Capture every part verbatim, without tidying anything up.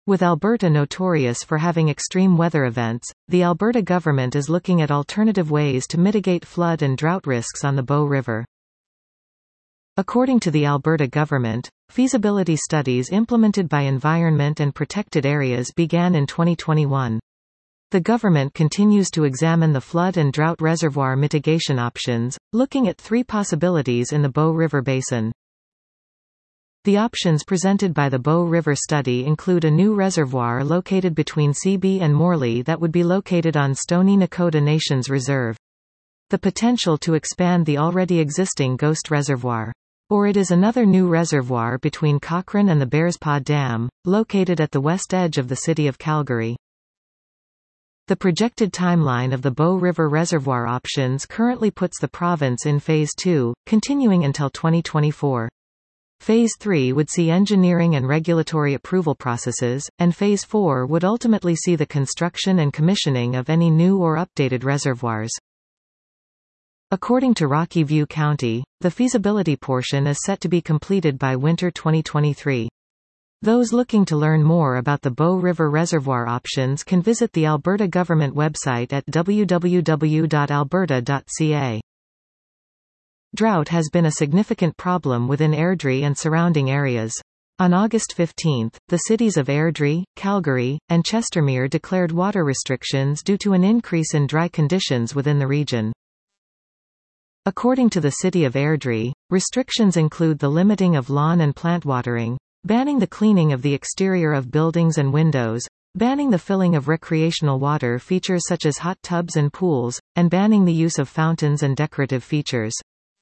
With Alberta notorious for having extreme weather events, the Alberta government is looking at alternative ways to mitigate flood and drought risks on the Bow River. According to the Alberta government, feasibility studies implemented by Environment and Protected Areas began in twenty twenty-one. The government continues to examine the flood and drought reservoir mitigation options, looking at three possibilities in the Bow River Basin. The options presented by the Bow River study include a new reservoir located between Seabee and Morley that would be located on Stoney Nakoda Nations Reserve. The potential to expand the already existing Ghost Reservoir. Or it is another new reservoir between Cochrane and the Bearspaw Dam, located at the west edge of the city of Calgary. The projected timeline of the Bow River Reservoir options currently puts the province in Phase two, continuing until twenty twenty-four. Phase three would see engineering and regulatory approval processes, and Phase four would ultimately see the construction and commissioning of any new or updated reservoirs. According to Rocky View County, the feasibility portion is set to be completed by winter twenty twenty-three. Those looking to learn more about the Bow River Reservoir options can visit the Alberta government website at w w w dot alberta dot c a. Drought has been a significant problem within Airdrie and surrounding areas. On August fifteenth, the cities of Airdrie, Calgary, and Chestermere declared water restrictions due to an increase in dry conditions within the region. According to the city of Airdrie, restrictions include the limiting of lawn and plant watering, banning the cleaning of the exterior of buildings and windows, banning the filling of recreational water features such as hot tubs and pools, and banning the use of fountains and decorative features.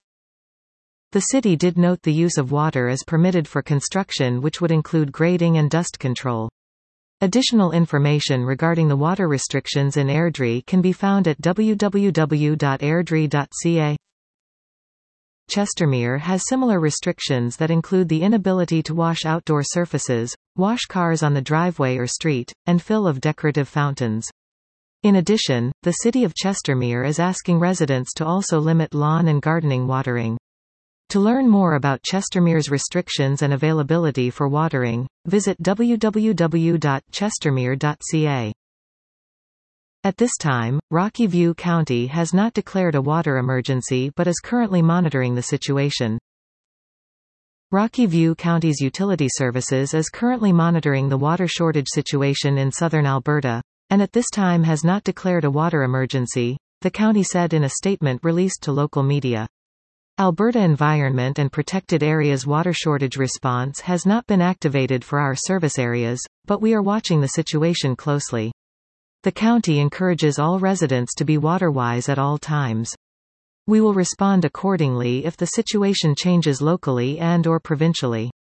The city did note the use of water as permitted for construction, which would include grading and dust control. Additional information regarding the water restrictions in Airdrie can be found at w w w dot airdrie dot c a. Chestermere has similar restrictions that include the inability to wash outdoor surfaces, wash cars on the driveway or street, and fill of decorative fountains. In addition, the city of Chestermere is asking residents to also limit lawn and gardening watering. To learn more about Chestermere's restrictions and availability for watering, visit w w w dot chestermere dot c a. At this time, Rocky View County has not declared a water emergency but is currently monitoring the situation. Rocky View County's Utility Services is currently monitoring the water shortage situation in southern Alberta, and at this time has not declared a water emergency, the county said in a statement released to local media. Alberta Environment and Protected Areas water shortage response has not been activated for our service areas, but we are watching the situation closely. The county encourages all residents to be water-wise at all times. We will respond accordingly if the situation changes locally and or provincially.